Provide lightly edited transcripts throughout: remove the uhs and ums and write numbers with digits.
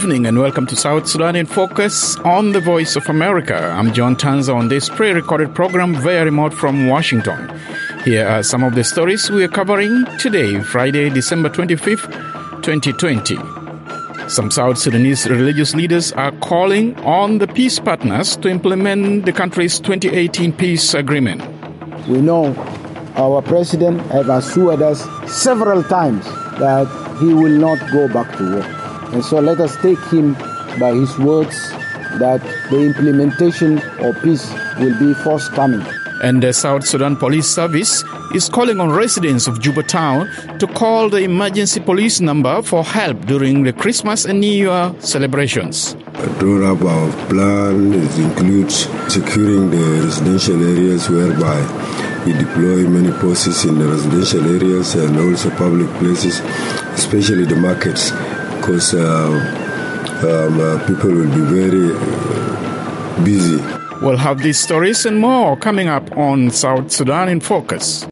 evening and welcome to South Sudan in Focus on the Voice of America. I'm John Tanza on this pre-recorded program via remote from Washington. Here are some of the stories we are covering today, Friday, December 25th, 2020. Some South Sudanese religious leaders are calling on the peace partners to implement the country's 2018 peace agreement. We know our president has assured us several times that he will not go back to war. And so let us take him by his words that the implementation of peace will be forthcoming. And the South Sudan Police Service is calling on residents of Juba Town to call the emergency police number for help during the Christmas and New Year celebrations. Drawn up our plan includes securing the residential areas whereby we deploy many posts in the residential areas and also public places, especially the markets, because people will be very busy. We'll have these stories and more coming up on South Sudan in Focus.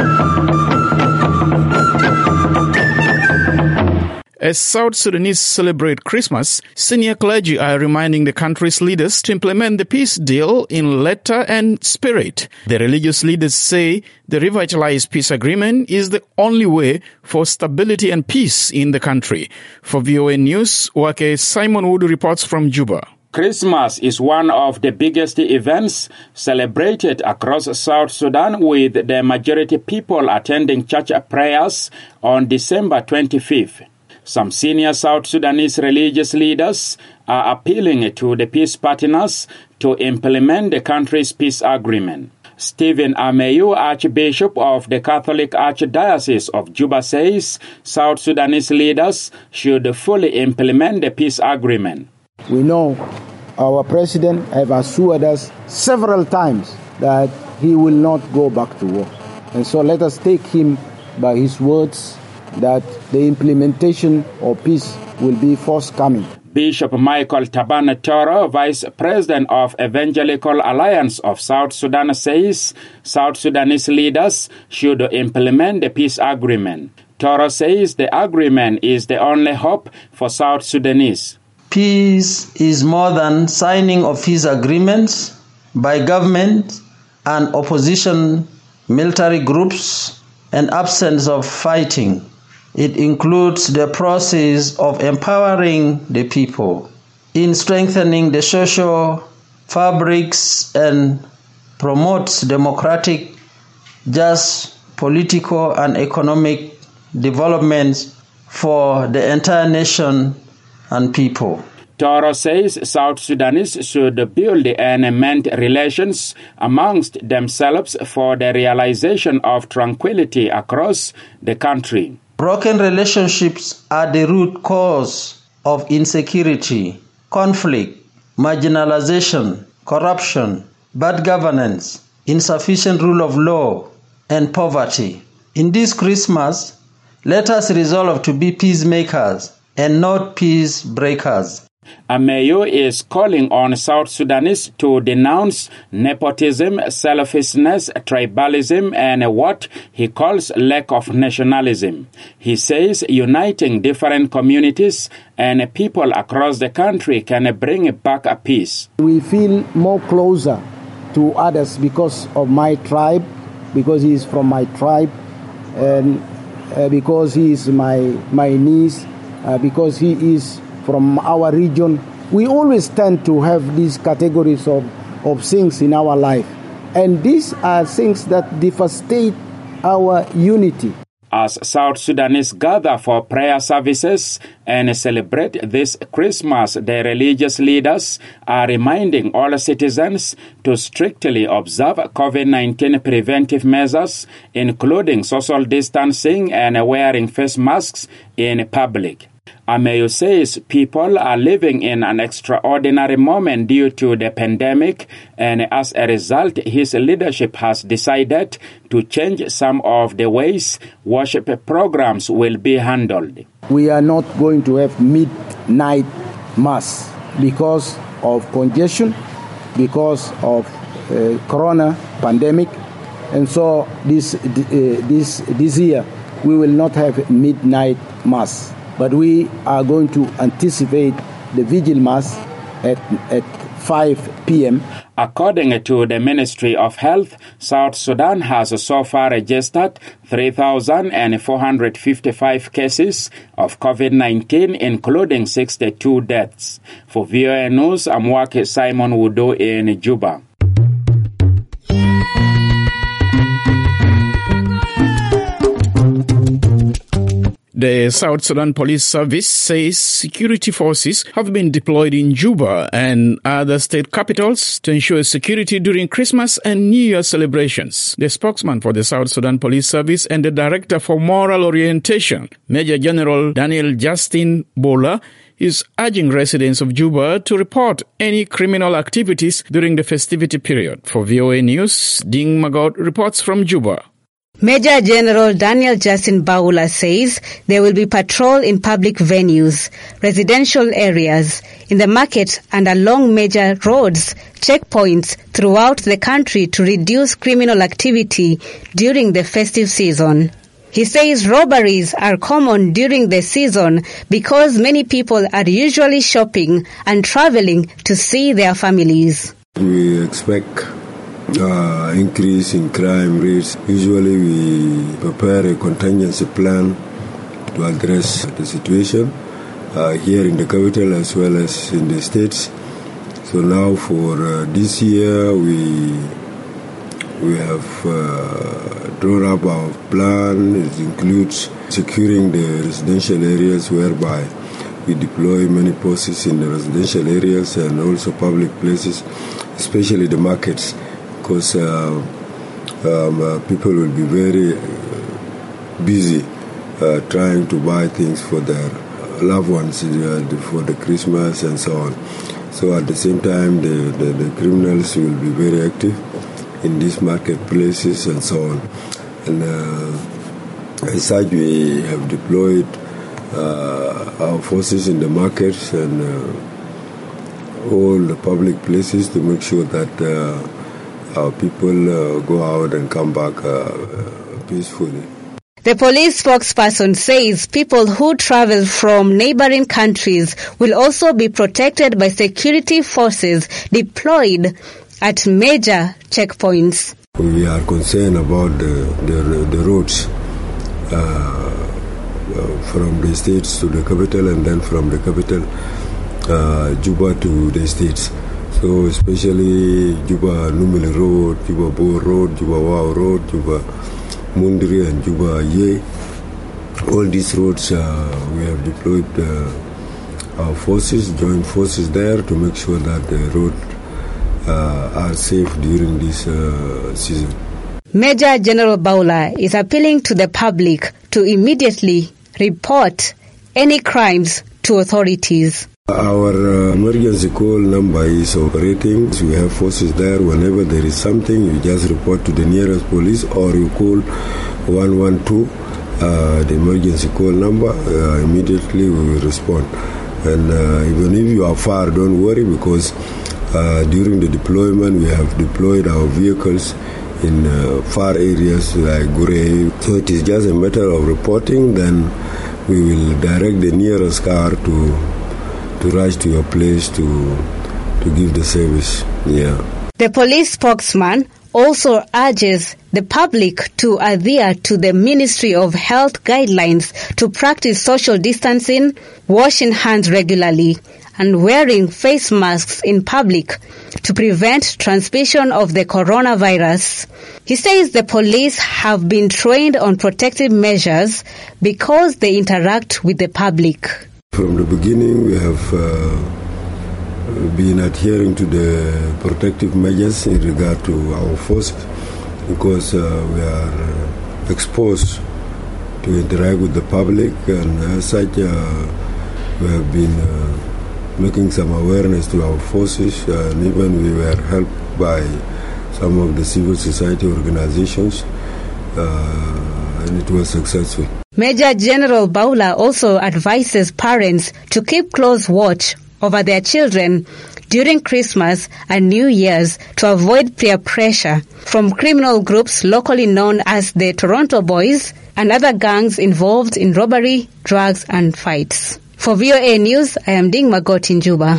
As South Sudanese celebrate Christmas, senior clergy are reminding the country's leaders to implement the peace deal in letter and spirit. The religious leaders say the revitalized peace agreement is the only way for stability and peace in the country. For VOA News, Wake Simon Wood reports from Juba. Christmas is one of the biggest events celebrated across South Sudan, with the majority people attending church prayers on December 25th. Some senior South Sudanese religious leaders are appealing to the peace partners to implement the country's peace agreement. Stephen Ameyu, Archbishop of the Catholic Archdiocese of Juba, says South Sudanese leaders should fully implement the peace agreement. We know our president has assured us several times that he will not go back to war. And so let us take him by his words that the implementation of peace will be forthcoming. Bishop Michael Taban Toro, Vice President of Evangelical Alliance of South Sudan, says South Sudanese leaders should implement the peace agreement. Toro says the agreement is the only hope for South Sudanese. Peace is more than signing of peace agreements by government and opposition military groups and absence of fighting. It includes the process of empowering the people in strengthening the social fabrics and promotes democratic, just political and economic developments for the entire nation and people. Toro says South Sudanese should build and mend relations amongst themselves for the realization of tranquility across the country. Broken relationships are the root cause of insecurity, conflict, marginalization, corruption, bad governance, insufficient rule of law, and poverty. In this Christmas, let us resolve to be peacemakers and not peace breakers. Ameyu is calling on South Sudanese to denounce nepotism, selfishness, tribalism, and what he calls lack of nationalism. He says uniting different communities and people across the country can bring back a peace. We feel more closer to others because of my tribe, because he is from my tribe, and because he is my niece, because he is from our region. We always tend to have these categories of things in our life. And these are things that devastate our unity. As South Sudanese gather for prayer services and celebrate this Christmas, the religious leaders are reminding all citizens to strictly observe COVID-19 preventive measures, including social distancing and wearing face masks in public. Ameyu says people are living in an extraordinary moment due to the pandemic, and as a result, his leadership has decided to change some of the ways worship programs will be handled. We are not going to have midnight mass because of congestion, because of corona pandemic, and so this year we will not have midnight mass. But we are going to anticipate the vigil mass at 5 p.m. According to the Ministry of Health, South Sudan has so far registered 3,455 cases of COVID-19, including 62 deaths. For VOA News, I'm working Simon Wudo in Juba. The South Sudan Police Service says security forces have been deployed in Juba and other state capitals to ensure security during Christmas and New Year celebrations. The spokesman for the South Sudan Police Service and the Director for Moral Orientation, Major General Daniel Justin Bola, is urging residents of Juba to report any criminal activities during the festivity period. For VOA News, Ding Magot reports from Juba. Major General Daniel Justin Bola says there will be patrol in public venues, residential areas, in the market and along major roads, checkpoints throughout the country to reduce criminal activity during the festive season. He says robberies are common during the season because many people are usually shopping and traveling to see their families. We expect increase in crime rates. Usually we prepare a contingency plan to address the situation here in the capital as well as in the states. So now for this year we have drawn up our plan. It includes securing the residential areas whereby we deploy many forces in the residential areas and also public places, especially the markets, because people will be very busy trying to buy things for their loved ones for the Christmas and so on. So at the same time, the criminals will be very active in these marketplaces and so on. And as such, we have deployed our forces in the markets and all the public places to make sure that our people go out and come back peacefully. The police spokesperson says people who travel from neighboring countries will also be protected by security forces deployed at major checkpoints. We are concerned about the roads from the states to the capital and then from the capital, Juba to the states. So especially Juba Numili Road, Juba Bor Road, Juba Wau Road, Juba Mundri and Juba Ye. All these roads we have deployed our forces, joint forces there to make sure that the roads are safe during this season. Major General Bola is appealing to the public to immediately report any crimes to authorities. Our emergency call number is operating. We have forces there. Whenever there is something, you just report to the nearest police or you call 112, the emergency call number. Immediately we will respond. And even if you are far, don't worry, because during the deployment, we have deployed our vehicles in far areas like Gure. So it is just a matter of reporting, then we will direct the nearest car to rush to your place to give the service. Yeah. The police spokesman also urges the public to adhere to the Ministry of Health guidelines to practice social distancing, washing hands regularly, and wearing face masks in public to prevent transmission of the coronavirus. He says the police have been trained on protective measures because they interact with the public. From the beginning, we have been adhering to the protective measures in regard to our forces because we are exposed to interact with the public, and as such, we have been making some awareness to our forces, and even we were helped by some of the civil society organizations, and it was successful. Major General Bola also advises parents to keep close watch over their children during Christmas and New Year's to avoid peer pressure from criminal groups locally known as the Toronto Boys and other gangs involved in robbery, drugs and fights. For VOA News, I am Ding Magot in Juba.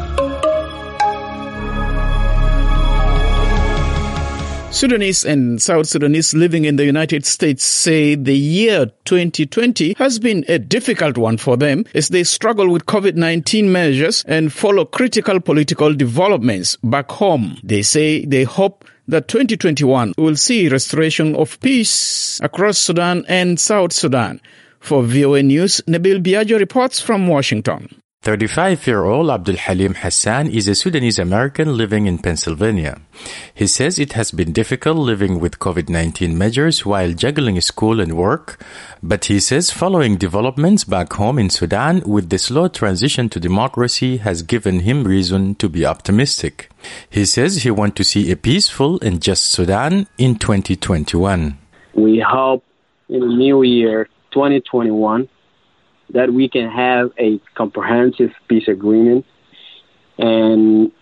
Sudanese and South Sudanese living in the United States say the year 2020 has been a difficult one for them as they struggle with COVID-19 measures and follow critical political developments back home. They say they hope that 2021 will see restoration of peace across Sudan and South Sudan. For VOA News, Nabil Biagio reports from Washington. 35-year-old Abdul Halim Hassan is a Sudanese-American living in Pennsylvania. He says it has been difficult living with COVID-19 measures while juggling school and work, but he says following developments back home in Sudan with the slow transition to democracy has given him reason to be optimistic. He says he wants to see a peaceful and just Sudan in 2021. We hope in the new year, 2021, that we can have a comprehensive peace agreement, and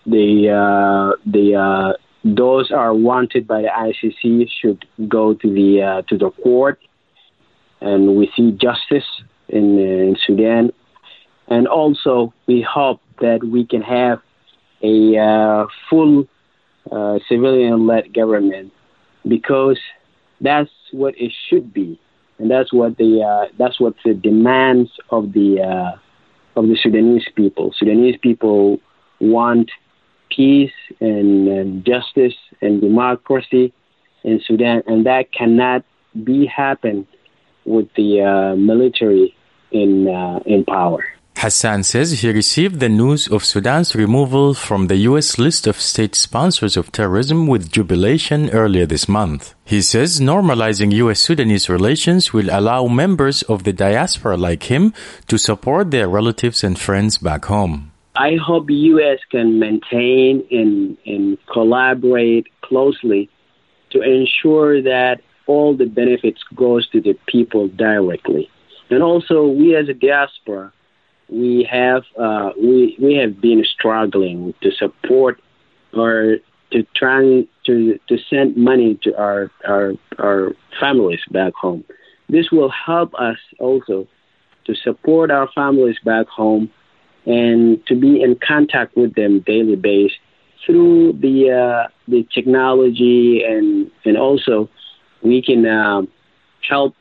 those are wanted by the ICC should go to the court, and we see justice in Sudan. And also, we hope that we can have a full civilian-led government, because that's what it should be. And that's what the demands of the Sudanese people. Sudanese people want peace and justice and democracy in Sudan, and that cannot happen with the military in power. Hassan says he received the news of Sudan's removal from the U.S. list of state sponsors of terrorism with jubilation earlier this month. He says normalizing U.S.-Sudanese relations will allow members of the diaspora like him to support their relatives and friends back home. I hope the U.S. can maintain and collaborate closely to ensure that all the benefits goes to the people directly. And also, we as a diaspora, we have been struggling to support or to try to send money to our families back home. This will help us also to support our families back home and to be in contact with them daily basis through the technology, and also we can help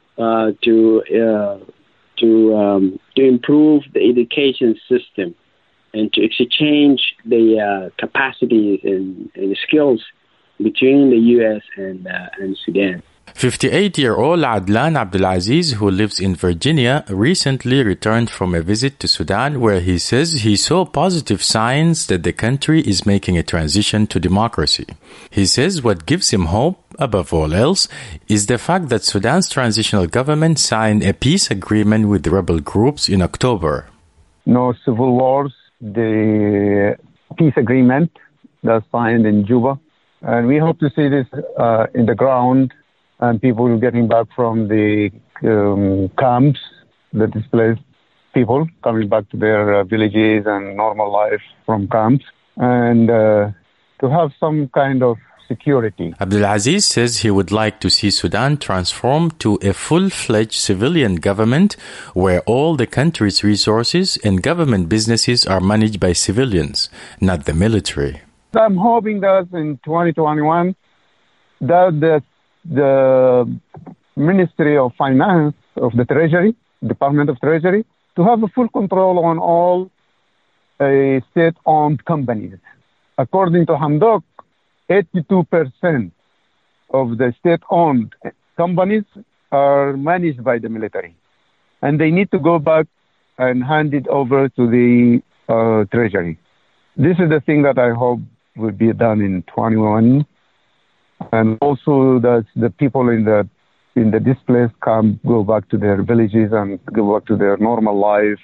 to improve the education system and to exchange the capacities and skills between the U.S. and Sudan. 58-year-old Adlan Abdulaziz, who lives in Virginia, recently returned from a visit to Sudan where he says he saw positive signs that the country is making a transition to democracy. He says what gives him hope, above all else, is the fact that Sudan's transitional government signed a peace agreement with rebel groups in October. No civil wars, the peace agreement that's signed in Juba. And we hope to see this in the ground, and people getting back from the camps, the displaced people coming back to their villages and normal life from camps, and to have some kind of security. Abdulaziz says he would like to see Sudan transform to a full-fledged civilian government where all the country's resources and government businesses are managed by civilians, not the military. I'm hoping that in 2021 that the Ministry of Finance of the Treasury, Department of Treasury, to have a full control on all state-owned companies. According to Hamdok, 82% of the state-owned companies are managed by the military. And they need to go back and hand it over to the Treasury. This is the thing that I hope will be done in 2021. And also that the people in the displaced camp go back to their villages and go back to their normal life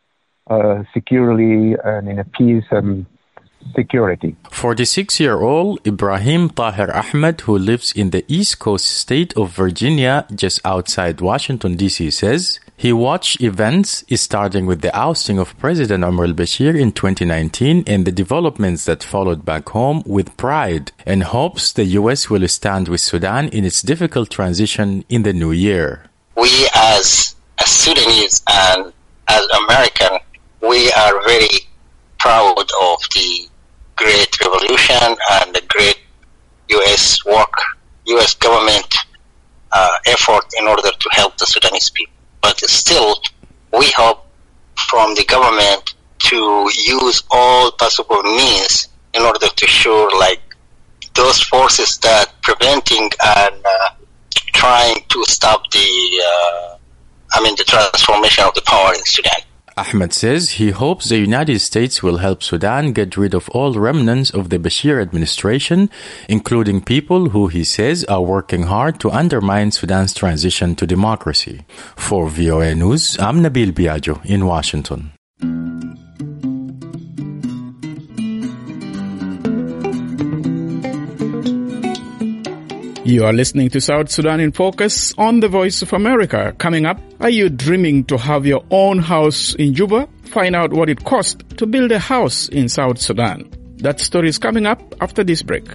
securely and in a peace and security. 46-year-old Ibrahim Tahir Ahmed, who lives in the East Coast state of Virginia, just outside Washington, D.C., says he watched events starting with the ousting of President Omar al-Bashir in 2019 and the developments that followed back home with pride, and hopes the U.S. will stand with Sudan in its difficult transition in the new year. We as Sudanese and as American, we are very proud of the great revolution and the great U.S. work, U.S. government effort in order to help the Sudanese people. But still, we hope from the government to use all possible means in order to ensure, like, those forces that preventing and trying to stop the transformation of the power in Sudan. Ahmed says he hopes the United States will help Sudan get rid of all remnants of the Bashir administration, including people who he says are working hard to undermine Sudan's transition to democracy. For VOA News, I'm Nabil Biagio in Washington. You are listening to South Sudan in Focus on the Voice of America. Coming up, are you dreaming to have your own house in Juba? Find out what it costs to build a house in South Sudan. That story is coming up after this break.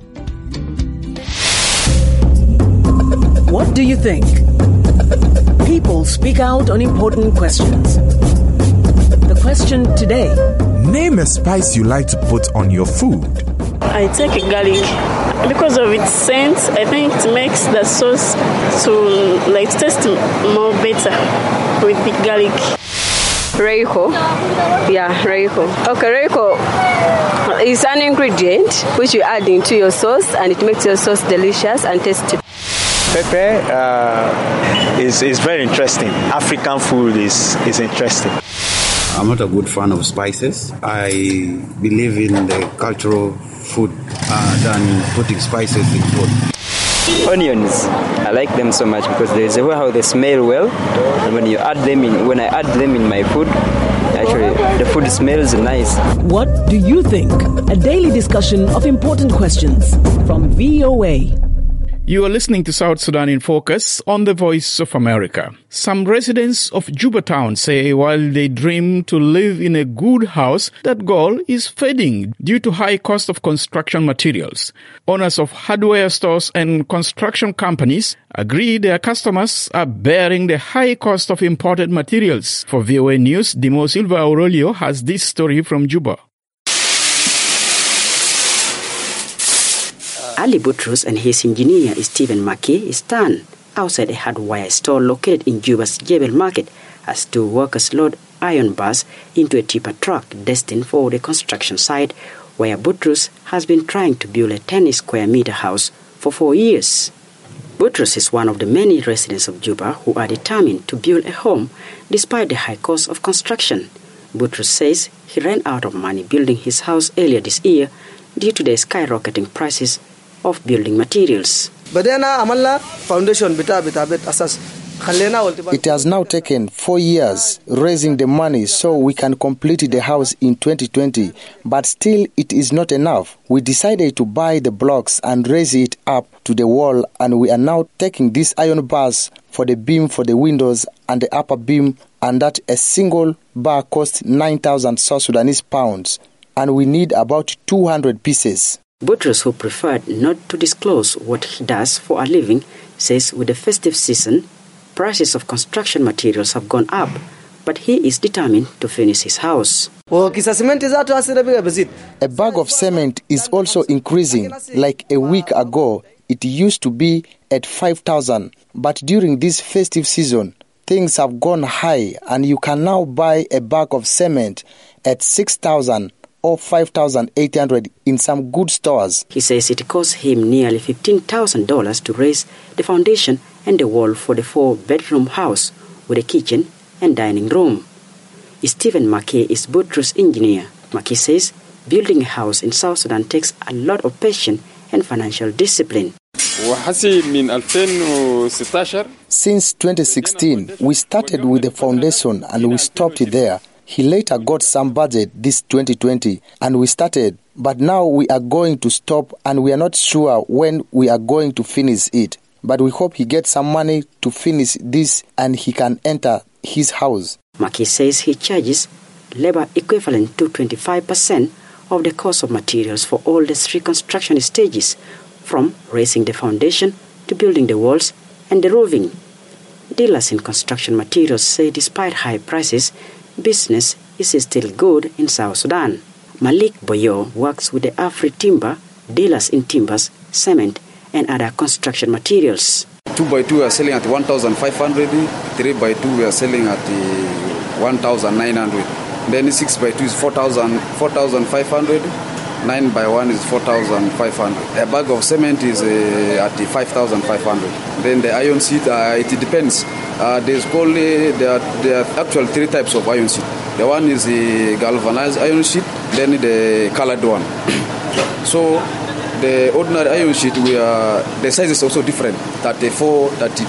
What do you think? People speak out on important questions. The question today: name a spice you like to put on your food. I take garlic. Because of its scent, I think it makes the sauce to taste more better with the garlic. Reiko. Yeah, Reiko. Okay, Reiko is an ingredient which you add into your sauce, and it makes your sauce delicious and tasty. Pepper is very interesting. African food is interesting. I'm not a good fan of spices. I believe in the cultural food than putting spices in food. Onions, I like them so much because there is a way how they smell well, and when I add them in my food, actually the food smells nice. What do you think? A daily discussion of important questions from VOA. You are listening to South Sudan in Focus on the Voice of America. Some residents of Juba town say while they dream to live in a good house, that goal is fading due to high cost of construction materials. Owners of hardware stores and construction companies agree their customers are bearing the high cost of imported materials. For VOA News, Dimo Silva Aurelio has this story from Juba. Ali Butrus and his engineer Stephen Maki stand outside a hardware store located in Juba's Jebel Market as two workers load iron bars into a tipper truck destined for the construction site where Butrus has been trying to build a 10 square meter house for 4 years. Butrus is one of the many residents of Juba who are determined to build a home despite the high cost of construction. Butrus says he ran out of money building his house earlier this year due to the skyrocketing prices of building materials. It has now taken 4 years raising the money so we can complete the house in 2020, but still it is not enough. We decided to buy the blocks and raise it up to the wall, and we are now taking these iron bars for the beam for the windows and the upper beam, and that a single bar costs 9,000 South Sudanese pounds, and we need about 200 pieces. Butrus, who preferred not to disclose what he does for a living, says with the festive season, prices of construction materials have gone up, but he is determined to finish his house. A bag of cement is also increasing. Like a week ago, it used to be at 5,000, but during this festive season, things have gone high, and you can now buy a bag of cement at 6,000 or 5,800 in some good stores. He says it cost him nearly $15,000 to raise the foundation and the wall for the 4-bedroom house with a kitchen and dining room. Stephen Maki is Butrus' engineer. Maki says building a house in South Sudan takes a lot of patience and financial discipline. Since 2016, we started with the foundation and we stopped there. He later got some budget this 2020 and we started, but now we are going to stop and we are not sure when we are going to finish it. But we hope he gets some money to finish this and he can enter his house. Maki says he charges labor equivalent to 25% of the cost of materials for all the 3 construction stages, from raising the foundation to building the walls and the roofing. Dealers in construction materials say despite high prices, business is still good in South Sudan. Malik Boyo works with the Afri Timber, dealers in timbers, cement, and other construction materials. 2x2 we are selling at 1,500, 3x2 we are selling at 1,900. Then 6x2 is 4,500, 9x1 is 4,500. A bag of cement is at 5,500. Then the iron sheet, it depends. There are actually three types of iron sheet. The one is the galvanized iron sheet, then the colored one. So the ordinary iron sheet, the size is also different: 34, 32,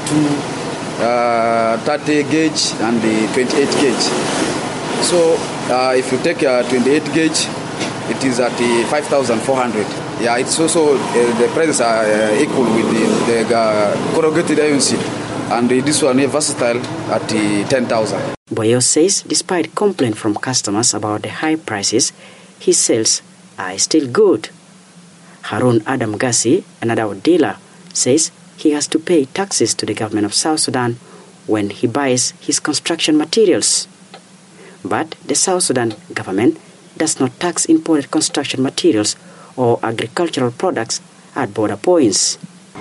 30 gauge, and the 28 gauge. So if you take a 28 gauge, it is at 5,400. Yeah, it's also the prices are equal with the corrugated iron sheet, and this one is versatile at 10,000. Boyo says despite complaint from customers about the high prices, his sales are still good. Harun Adam Gassi, another dealer, says he has to pay taxes to the government of South Sudan when he buys his construction materials. But the South Sudan government does not tax imported construction materials or agricultural products at border points.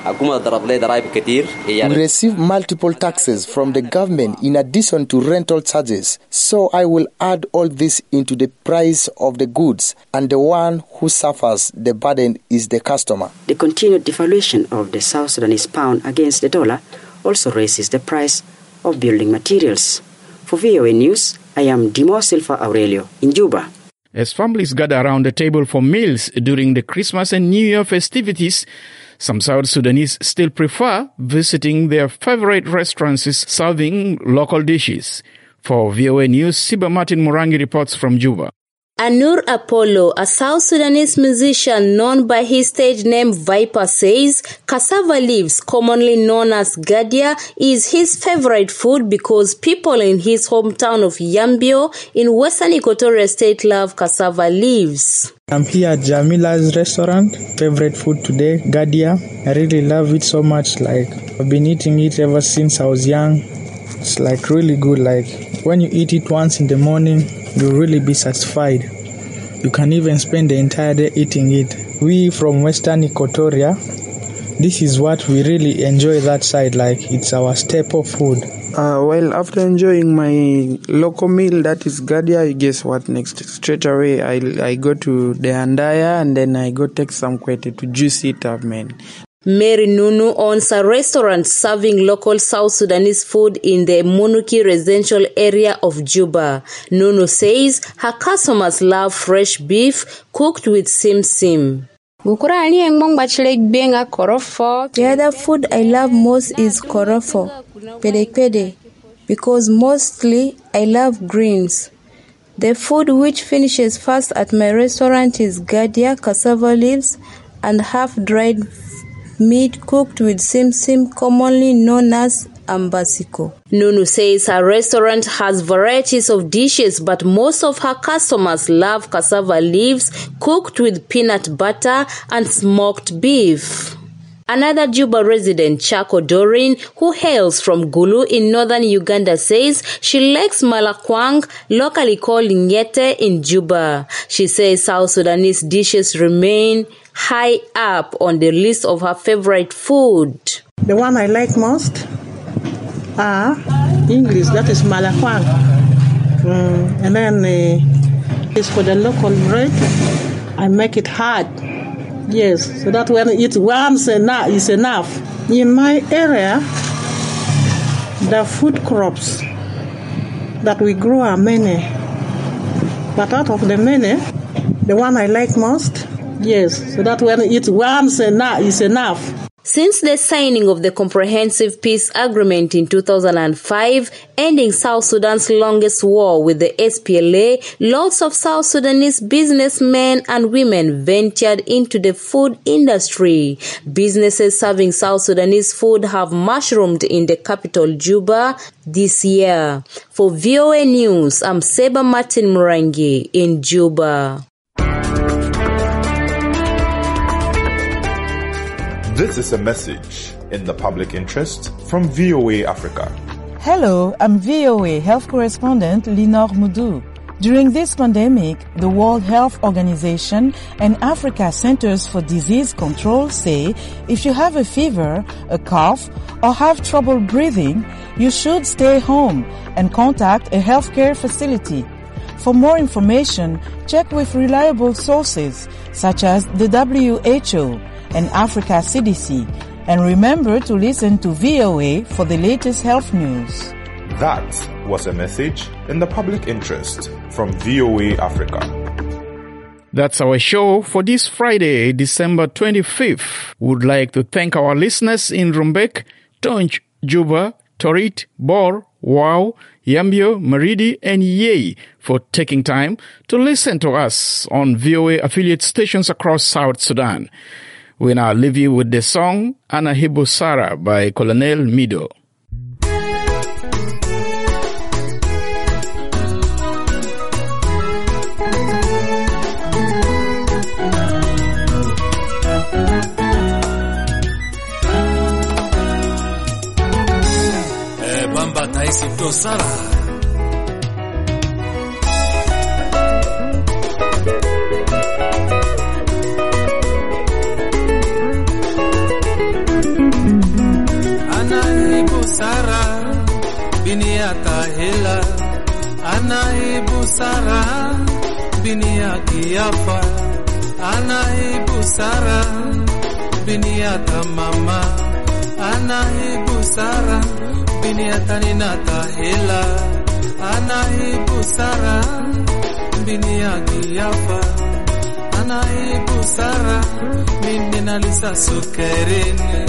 We receive multiple taxes from the government in addition to rental charges, so I will add all this into the price of the goods, and the one who suffers the burden is the customer. The continued devaluation of the South Sudanese pound against the dollar also raises the price of building materials. For VOA News, I am Dimo Silva Aurelio in Juba. As families gather around the table for meals during the Christmas and New Year festivities, some South Sudanese still prefer visiting their favorite restaurants serving local dishes. For VOA News, Siba Martin Murangi reports from Juba. Anur Apollo, a South Sudanese musician known by his stage name Viper, says cassava leaves, commonly known as gadia, is his favorite food because people in his hometown of Yambio in Western Equatoria State love cassava leaves. I'm here at Jamila's restaurant. Favorite food today, gadia. I really love it so much. I've been eating it ever since I was young. It's really good. When you eat it once in the morning, you'll really be satisfied. You can even spend the entire day eating it. We from Western Equatoria, this is what we really enjoy that side. It's our staple food. After enjoying my local meal, that is gadia, guess what next? Straight away, I go to the andaya and then I go take some kwete to juice it up, man. Mary Nunu owns a restaurant serving local South Sudanese food in the Munuki residential area of Juba. Nunu says her customers love fresh beef cooked with sim-sim. The other food I love most is korofo, pede, because mostly I love greens. The food which finishes first at my restaurant is gadia, cassava leaves, and half-dried meat cooked with sim-sim, commonly known as ambasiko. Nunu says her restaurant has varieties of dishes, but most of her customers love cassava leaves cooked with peanut butter and smoked beef. Another Juba resident, Chako Doreen, who hails from Gulu in northern Uganda, says she likes malakwang, locally called nyete, in Juba. She says South Sudanese dishes remain high up on the list of her favorite food. The one I like most are English, that is malakwang. And then it's for the local bread. I make it hard. Yes, so that when it's once is enough. In my area, the food crops that we grow are many. But out of the many, the one I like most, yes, so that when it's once is enough. Since the signing of the Comprehensive Peace Agreement in 2005, ending South Sudan's longest war with the SPLA, lots of South Sudanese businessmen and women ventured into the food industry. Businesses serving South Sudanese food have mushroomed in the capital, Juba, this year. For VOA News, I'm Seba Martin Murangi in Juba. This is a message in the public interest from VOA Africa. Hello, I'm VOA Health Correspondent Linor Moudou. During this pandemic, the World Health Organization and Africa Centers for Disease Control say if you have a fever, a cough, or have trouble breathing, you should stay home and contact a healthcare facility. For more information, check with reliable sources such as the WHO and Africa CDC. And remember to listen to VOA for the latest health news. That was a message in the public interest from VOA Africa. That's our show for this Friday, December 25th. Would like to thank our listeners in Rumbek, Tonj, Juba, Torit, Bor, Wow, Yambio, Maridi, and Yei for taking time to listen to us on VOA affiliate stations across South Sudan. We now leave you with the song Anahibu Sara by Colonel Mido. Bamba Taisito Sara. Tahila anaibu Sara binia kiafa anaibu Sara binia tamama anaibu Sara binia tanina tahila anaibu Sara binia kiafa anaibu Sara mimi nalisa sukerin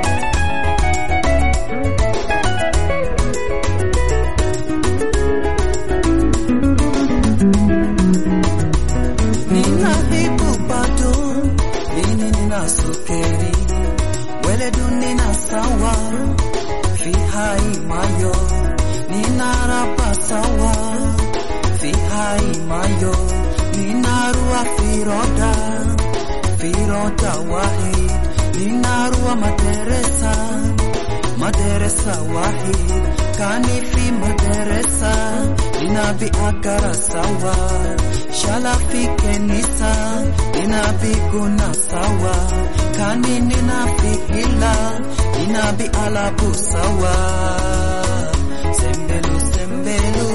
sukeri wele dunina sawa fi hai mayo ninarapa sawa fi hai mayo ninarua firota wahid ninarua maderesa wahid kani fi maderesa ninabi akara sawa Shalafi kenisa inabi guna sawa kani ninafi hila inabi alabu sawa sembelu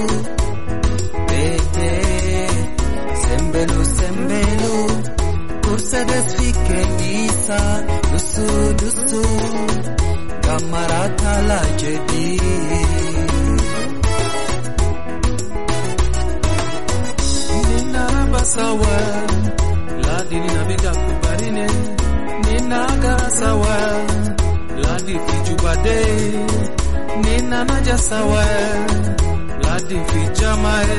sembelu kursedes fi kenisa dusu kamarata la jadi sawa la dini nabiga kubarine nina gara sawa la di fijubade nina naja sawa la di fijamae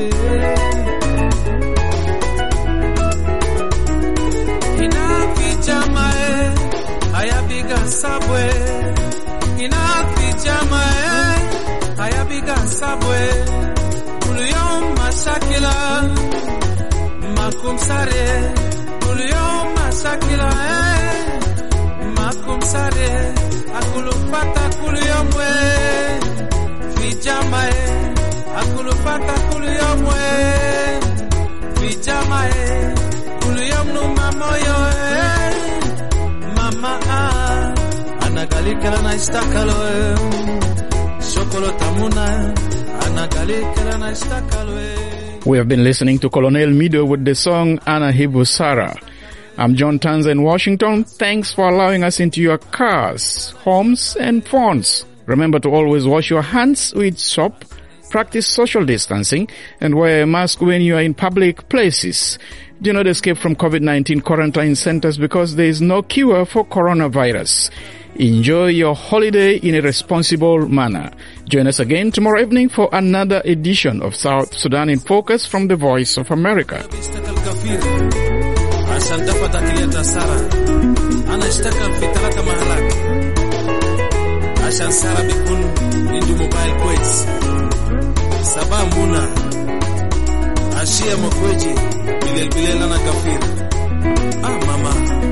ina fijamae ayabiga sabwe ina fijamae ayabiga sabwe kuliyom mashakila makumsare kuliyom masakila makumsare akulupata kuliyom we vijamae akulupata kuliyom we vijamae kuliyom numamoyo mama anagalikala na istakalo shokolo tamuna anagalikala na istakalo. We have been listening to Colonel Mido with the song Anahibu Sara. I'm John Tanza in Washington. Thanks for allowing us into your cars, homes, and phones. Remember to always wash your hands with soap, practice social distancing, and wear a mask when you are in public places. Do not escape from COVID-19 quarantine centers because there is no cure for coronavirus. Enjoy your holiday in a responsible manner. Join us again tomorrow evening for another edition of South Sudan in Focus from the Voice of America. Ashia mokweji bilel ana kafir mama